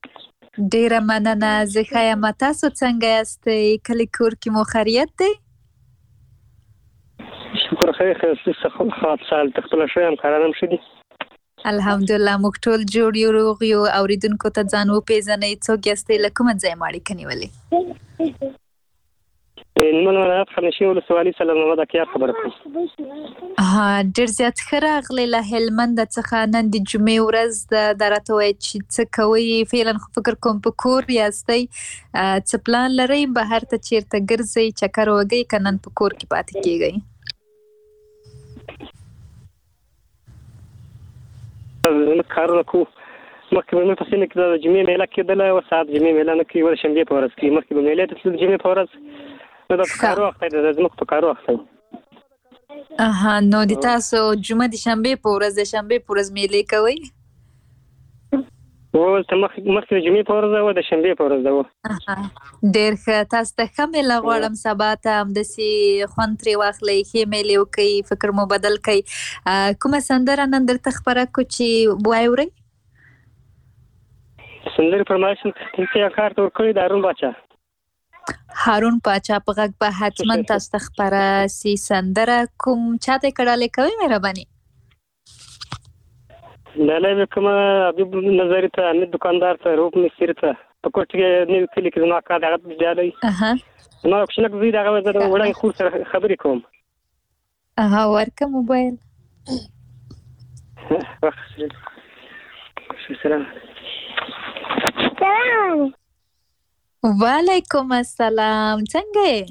ډیره مننه. زه ښه یم. تاسو څنګه یاستئ؟ کلی کور کې مو خیریت دی؟ شکر خیر خیر څه خاص سال تخپل شوم کارانم شدي. الحمدلله موږ ټول جوړ یو روغ یو. اوریدونکو ته ځان وپېژنئ، څوک یاستئ، له کومه ځایه مو اړیکه نیولې؟ نو نو خنشي ولسوالي سلام محمد کیا خبره کوم. ها ډېر زیات ښه راغلی. له هلمند څخه نن د جمعې ورځ ده. دا راته وایي چې څه کوئ؟ فعلا خو فکر کوم په کور یاستئ. څه پلان لرئ؟ بهر ته چیرته ګرځئ، چکر وګئ که نن په کور کې پاتې کیږئ؟ کارونه کوو. مخکې به مې په سیمه کې د جمعې میله کېدله، اوس ساعت جمعې میله نه کوي، ول شنبې په ورځ کوي. مخکې به میلې ته تلو د جمعې په ورځ. نو دا په کارو وخت دی، دا زموږ په کارو وخت دی. اها نو د تاسو جمعه د شنبې په ورځ د شنبې په ورځ میلې کوئ؟ اوس مخکې د جمعې په ورځ ده، د شنبې په ورځ ده. ډېر ښه. تاسو ته ښه میله غواړم. سبا ته همداسې خوند ترې واخلئ، ښې میلې وکړئ، فکر مو بدل کړئ. کومه سندره نن درته خپره کړو چې واورئ؟ سندرې فرمایش مې کار ته ورکړی د هارون باچا. هارون باچا په غږ به حتما تاسو ته خپره سي سندره. کوم چاته یې کړالی کوئ مهرباني؟ ډالۍ مې کومه حبیب نظري ته، امید دکاندار ته، روپ مستري ته، په کوټ کې نوي کلي کې زما کار د هغه ډالۍ. زما کوچنک زوی د هغه زه د وړاندې خور سره خبرې کوم. اها ورکه موبایل. سلام. وعلیکم السلام. څنګه یې؟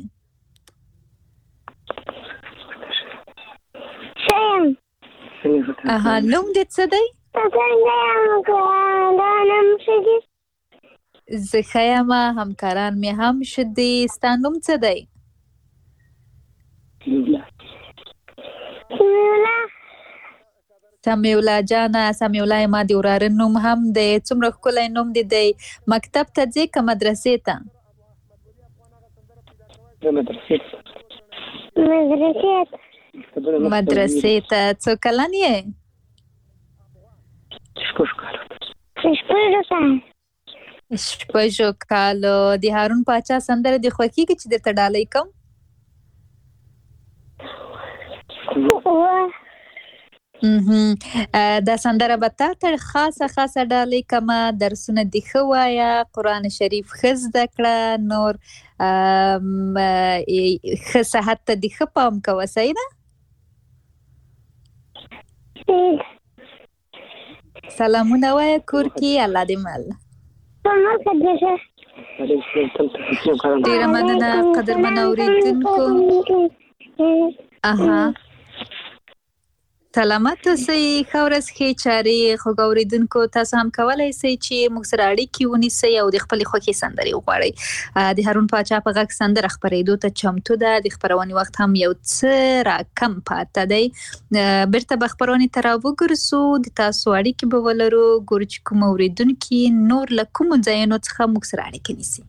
ښه یم. اها نوم دې څه دی؟ زه ښه یم، همکاران مې هم ښه دي. ستا نوم څه دی؟ سمیع الله جانه. سمیع الله ما د وراره نوم هم دی. څومره ښکلی نوم دې دی. مکتب ته ځې که مدرسې ته؟ مدرسې ته. څو کلن یې؟ شپږو کالو. د هارون باچا سندره دې خوښېږي چې درته ډالۍ کوم؟ دا سندره به تا ته خاصه خاصه ډالۍ کومه. درسونه دې ښه وایه، قرآن شریف ښه زده کړه، نور ښه صحت ته دې ښه پام کوه. صحیح ده؟ سلامونه وایه کور کې. الله دې مل. ډېره مننه قدرمن اورېدونکو. اها سلامت اوسئ. ښه ورځ، ښې چارې. خوږ اورېدونکو تاسو هم کولی شئ چې موږ سره اړیکې ونیسئ او د خپلې خوښې سندرې وغواړئ. د هارون باچا په غږ سندره خپرېدو ته چمتو ده. د خپرونې وخت هم یو څه راکم پاته دی. بیرته به خپرونې ته راوګرځو، د تاسو اړیکې به ولرو، ګورو چې کوم اورېدونکي نور له کومو ځایونو څخه موږ سره اړیکې نیسي.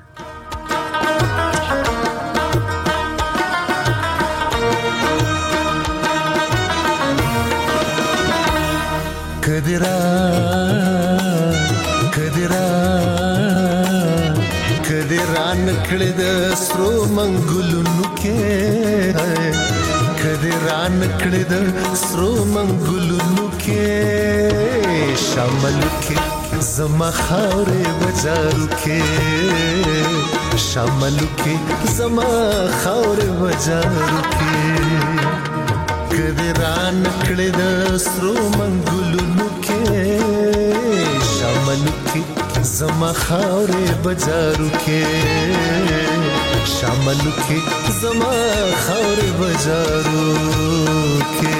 کدرا کدرا کدرا نکړه د سرو منګلونو کې، کدرا نکړه د سرو منګلونو کې، شامل کې زما خاورې بازارو کې، شامل کې زما خاورې بازارو کې، کدرا نکړه د سرو منګلونو کې، شامل کې زما خاورې بازارو کې، شامل کې زما خاورې بازارو کې.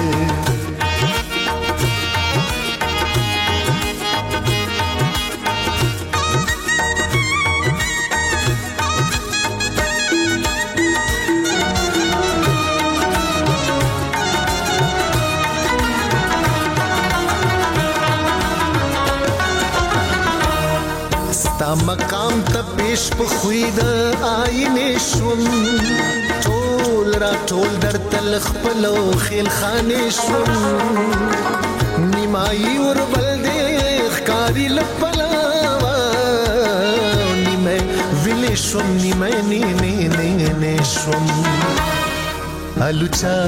مقام ته پیش په خوې د آینې شوم، ټول را ټول در تل خپلو خیل خانې شوم، نیمایي وربل دې ښکاري له پلوه شوم نیمه نیمه نیمه شوم الوچا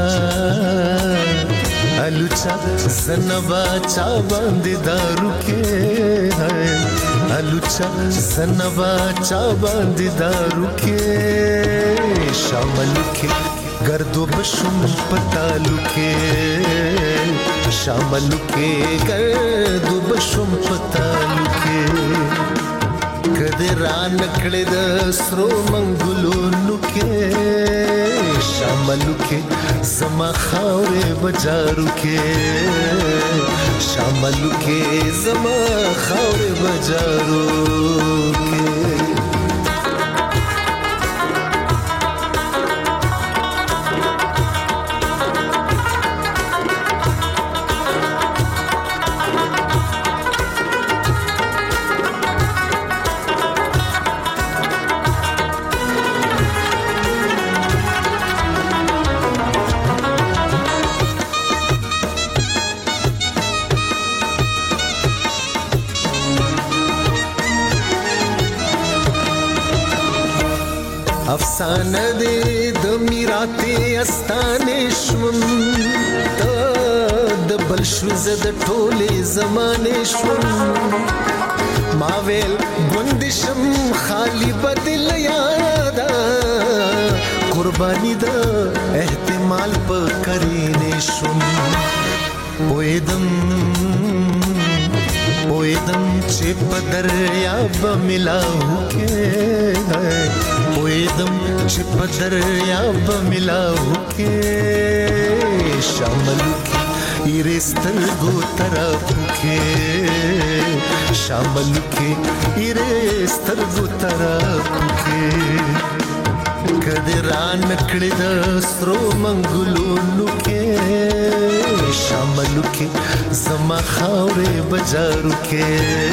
الوچا زنبا چا باندې دارو کې الوچا زنبا چا باندې دارو کې شامل کې گردو بشم پتالو کې شامل کې گردو بشم پتالو کې کده ران کړه د سرو منګلونو کې شاملو کې زما خاورې بجارو کې شاملو کې زما خاورې بجارو کې افسانه دې د میراته استانې شوم د بل شوز د ټولې زمانه شوم ما ویل ګوندشم خالی بدل یادا قرباني د احتمال په کرینې شوم وېدم وېدم چې په دریاب ملاو کې وېدم چې په دریاب ملاو کې شامل کې ایرستل ګو طرف کې شامل کې ایرستل ګو طرف کې کده ران کړه د سرو منګلونو کې شامل کې زما خاورې بجارو کې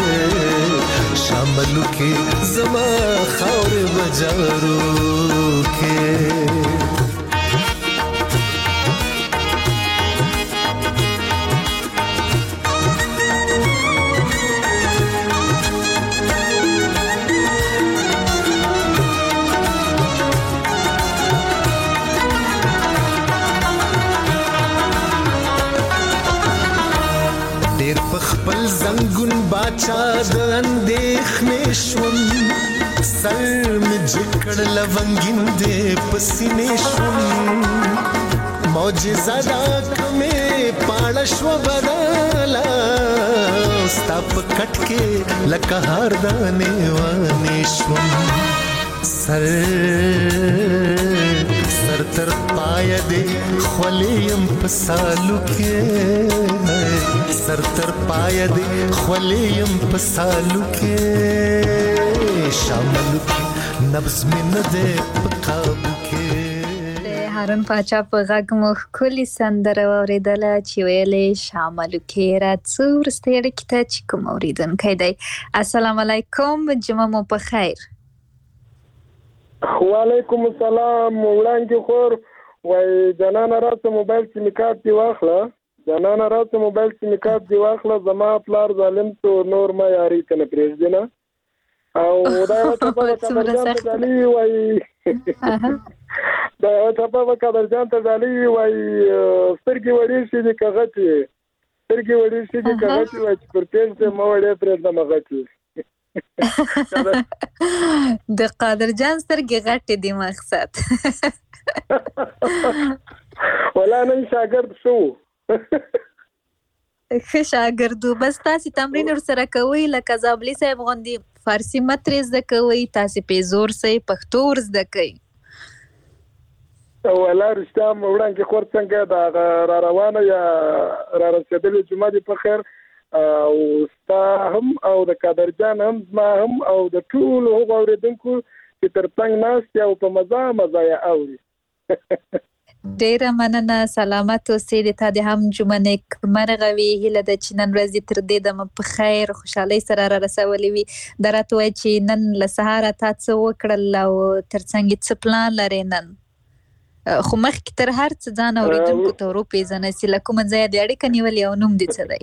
شامل کې زما خاورې بجارو کې خپل زنګون باچا د اندېښنې شوم سر مې جکړ لونګین دې پسینې شوم معجزه دا کمې پاړه شو بدلا ستا په کټ کې لکه هار دانې وانې شوم سر سر تر پای دې خولیم په سالو کې سر تر پای دې خولیم په سالو کې شامل کې نبض مې نه دې په قابو کې هارون پاچا په غږ مو ښکلې سندره واورېدله چې ویلې شامل کې راځو وروستۍ اړیکې ته چې کوم اورېدونکی دی. السلام علیکم، جمعه مو په خیر. وعلیکم السلام. وړاندې خور وای جنانه راته موبایل سیم کارت دی واخله جنانه راته موبایل سیم کارت دی واخله زما پلار ظالم تو نور ما یاري کنه پرېږدي نه او دا ته په قدرجان ته ځالي وای دا ته په قدرجان ته ځالي وای سترګې وړې شي د کغتی سترګې وړې شي د کغتی وای پر پېژ مو وړې پرېږدم غتی د قادرجان سترګې غټې دي مقصد ولا نن شاګرد شو ښه شاګردو. بس تاسې تمرین ورسره کوئ لکه زابلي صاحب غوندې فارسي مترې زده کوئ، تاسې پیزور صحیح پښتو ور زده کوئ. ولا رښتیا وړاندې خور څنګه دا را روانه یا را رسېدلې جمعه دې په خیر او ستا هم او د قادرجان هم زما هم او د ټولو هغو اورېدونکو چې تر څنګ ناست او په مزه مزه یې اوري. ډیره مننه، سلامت اوسې. د تا د هم جمعه نیکمرغه وي. هیله ده چې نن ورځ تر دې دمه په خیر خوشحالۍ سره را رسولې وي. دا راته وایي چې نن له سهاره تا څه وکړل او تر څنګ یې څه پلان لرې نن؟ خو مخکې تر هر څه ځان اورېدونکو ته ور وپېژنه چې له کومه ځایه دې اړیکه نیولې او نوم دې څه دی؟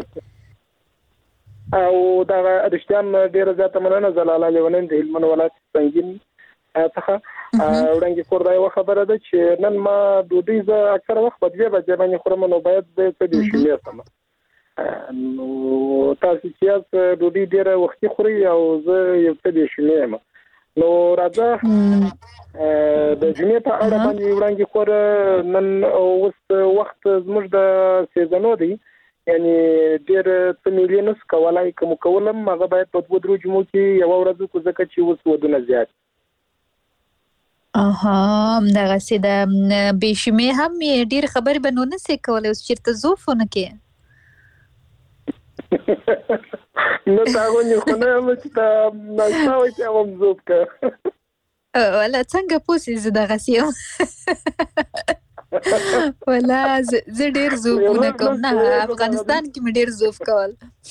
او دا رښتیا ډیره زیاته مننه. زلاله لیونین د هلمند ولایت سنګین څخه وړاندې کور دا یو خبره ده چې نن ما ډوډۍ ز اکثر وخت په دې باندې باندې خورم نو باید د څه دي شمیر سم نو تاسو چې ډوډۍ ډیره وخت خوري او زه یو څه دي شمیر نو راځه د جمعې په اړه باندې وړاندې کور نن اوس وخت زموږ د سیزنو دی یعنی ډیر څه میلیونس کولای کوم کولم هغه باید په دوه درو جمعو کې یو ورځ کو ځکه چې اوس ودونه زیات اها دغه سي د بشمه هم ډیر خبر بنونه سي کولای اوس چیرته زوفونه کې نو تاسو نه خو نه مې ته نه تاسو چې هم زوب کا ولا څنګه پوسې دغه سي ولا ز ډیر زوفونه کوم نه افغانستان کې مې ډیر زوف کول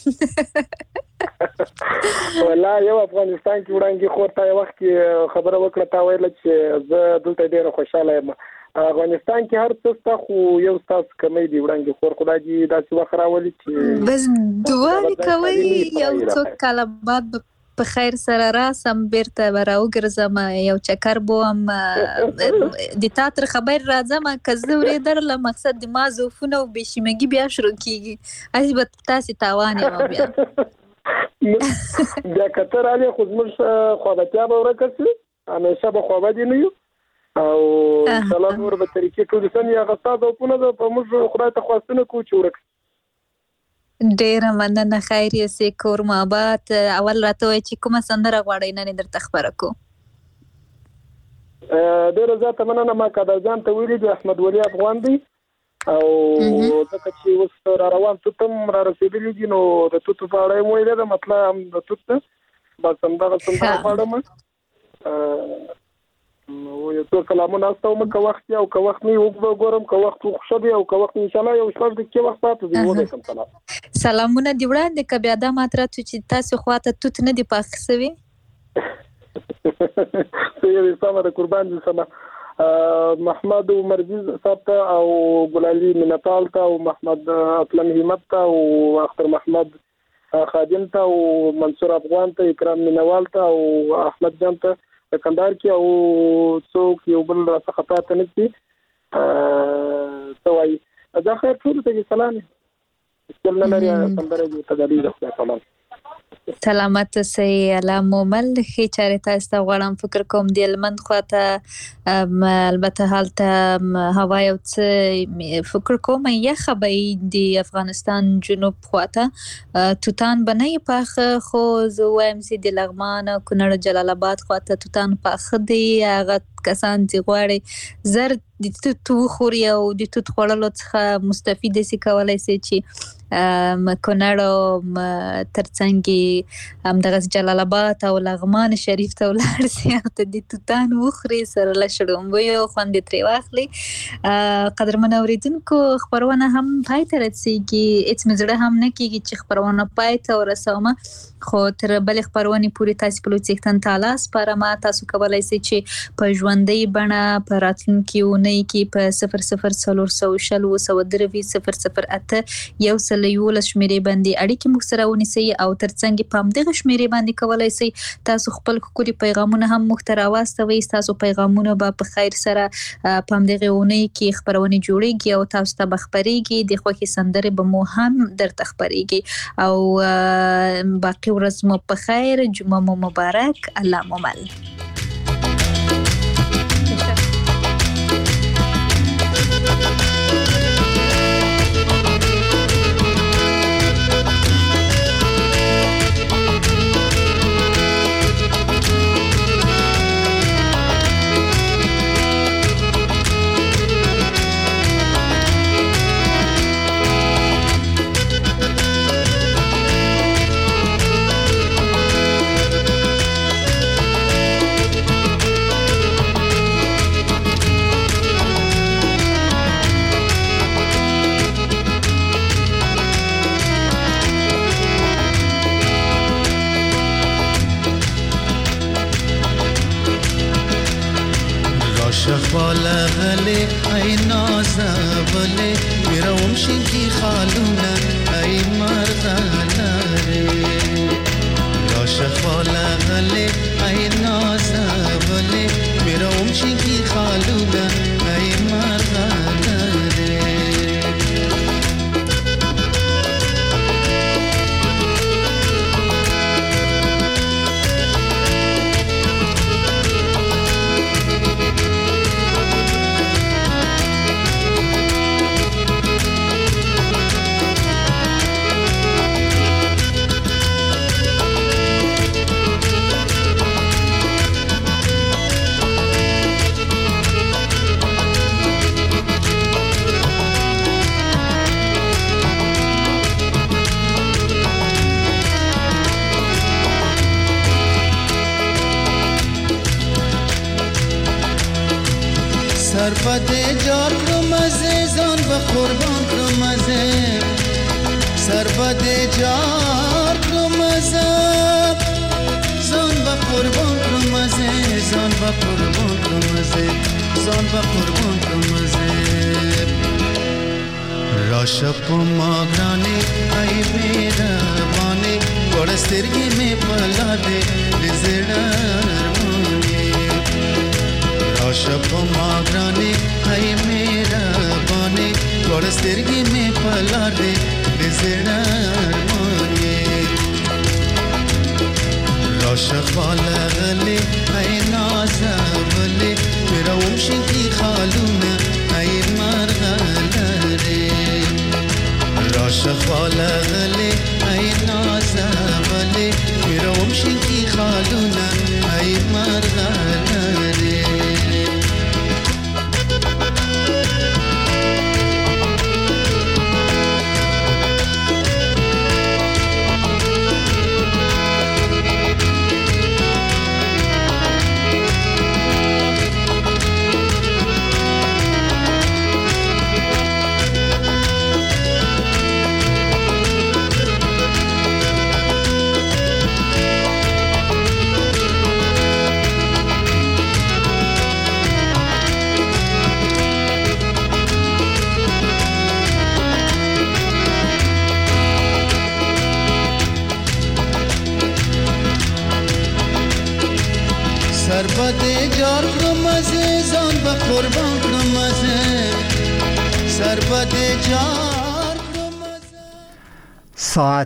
ولا یو افغانستان کې وړاندې خورته وخت خبره وکړه تا ویل چې زه دلته ډیر خوشاله یم افغانستان کې هر څه خو یو تاسو کمې دی وړاندې خور خدای دې داسې وخت راولي چې بس دعا کوي یو څو کاله بعد په خیر سره راسم بیرته براو ګرځم یو چکر بوم د تاتر خبر راځم کزه ورې درله مقصد د ما زوفونه او بشمګي بیا شروع کیږي اسی به تاسو تاوان یم بیا بیا کتر علي خو زموږ خوابتیا به ورکړي همیشه به خوابه دي نه او سلام ور به طریقې ټول سن یا غصاد او په نظر په موږ خدای ته خواستنه کو چې ورک ډیر مننه خیر یې سي کور مابات اول راته وای چې کومه سندره غواړی نه درته خبره کو ډیر زیاته مننه ما کدا ځان ته ویلي د احمد ولی افغان دی او ځکه چې اوس را روان توتم را رسیدلی دي نو د توت په اړه مو ویل دا مطلب د توت بس همدغه څنګه پاړم نو یو څو کلامونه استو مکه وخت او که وخت نه وګورم که وخت خوشبي او که وخت ان شاء الله یو شپږ دقیقې وخت پاتې دی وله کوم سلام سلامونه دی وړاندې ک بیا دا ماتره چې تاسو خواته توت نه دی پاخسوي سيدي سامره قربان دي سما محمد مرزيز صاحب او ګلالي منطال ته او محمد اطلم همت ته او اختر محمد خادم ته او منصور افغان ته اکرام منوال ته او احمد جان ته کندهار کې او څوک یو بل څخه پاتې نه کی توای دا خیر ټول ته سلام څنګه لري سندره دې تدلی ده سلام سلامت سي الله مومل خي چاره تاسو غواړم فکر کوم د لمند خواته البته حالته هوا یو څه فکر کوم یخ به د افغانستان جنوب خواته توتان بنئ پاخ خو زه وایم سي د لغمان کونړ جلال آباد خواته توتان پاخ دی هغه کسان چې غواړي زر د توت خوري او د توت خوړلو څخه مستفید سي کولای سي چې م کونړ ترڅنګ هم د جلال آباد او لغمان شریف ته ولر سي ته د توتان وخري سره لشړم وي خوند تری واخلي قدرمن اوریدونکو خبرونه هم پای ته رسیږي اڅ مزړه هم نه کیږي چې خبرونه پای ته ورسوم خو تر بل خبرونه پوری تاسو په لوڅکتن تعالی سپاره ما تاسو کولای سي چې په ژوندۍ بڼه په راتلونکي ونې کې په صفر صفر څلور سوه شل او سوه دروي صفر صفر اته یو سل یو لس شمیرې باندې اړیکې مو سره ونیسئ او ترڅنګ په همدغه شمیرې باندې کولای سي تاسو خپل کوکوري پیغامونه هم محتوا واستوي تاسو پیغامونه به په خیر سره په همدغه ونې کې خبرونه جوړيږي او تاسو ته بخبريږي د خوخي سندره به مو هم درته خبريږي او باقي ورځ مو په خیر جمعه مو مبارک الله مومل شخواله غلي اي نازبله يروم شنكي خالونا اي مرغلاري لا شخواله غلي اي نازبله سربت جار کرم عزیزان به قربان کرم عزیز سربت جار کرم عزیز زان به قربان کرم عزیز زان به قربان کرم عزیز زان به قربان کرم عزیز راشپ ماگرانی ای میربانی گوڑسترگی میں پلا دے لزڑارمانی راشپ ماگرانی ای میربانی گوڑسترگی میں پلا دے لزڑارمانی راشق والا غلی ای نازولی میرا ومشن کی خالونا ای مرغلری راشق والا غلی ای نازولی میرا ومشن کی خالونا ای مرغلری سربت جار کرم عزیزان به قربان کرم عزیز سربت جار ساعت